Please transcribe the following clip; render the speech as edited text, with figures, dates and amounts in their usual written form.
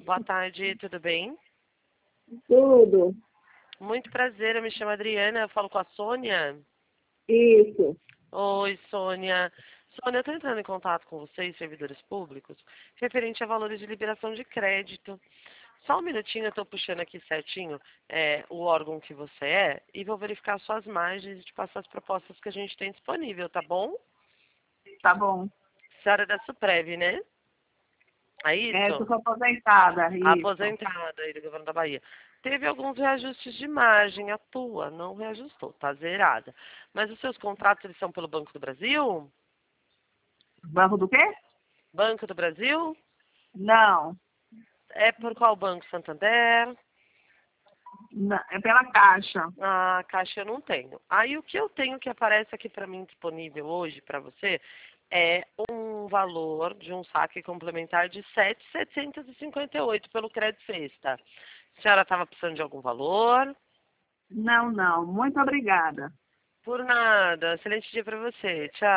Boa tarde, tudo bem? Tudo. Muito prazer, eu me chamo Adriana, eu falo com a Sônia. Isso. Oi, Sônia. Sônia, eu estou entrando em contato com vocês, servidores públicos, referente a valores de liberação de crédito. Só um minutinho, eu estou puxando aqui certinho o órgão que você é e vou verificar suas margens e te passar as propostas que a gente tem disponível, tá bom? Tá bom. Senhora da Suprev, né? É Eu isso? sou aposentada. Isso. Aposentada aí do governo da Bahia. Teve alguns reajustes de margem, a tua não reajustou, tá zerada. Mas os seus contratos, eles são pelo Banco do Brasil? Banco do quê? Banco do Brasil? Não. É por qual banco? Santander? É pela Caixa. Ah, Caixa eu não tenho. Aí o que eu tenho que aparece aqui para mim disponível hoje para você é um valor de um saque complementar de 7.758 pelo Crédito Sexta. A senhora estava precisando de algum valor? Não, não. Muito obrigada. Por nada. Excelente dia para você. Tchau.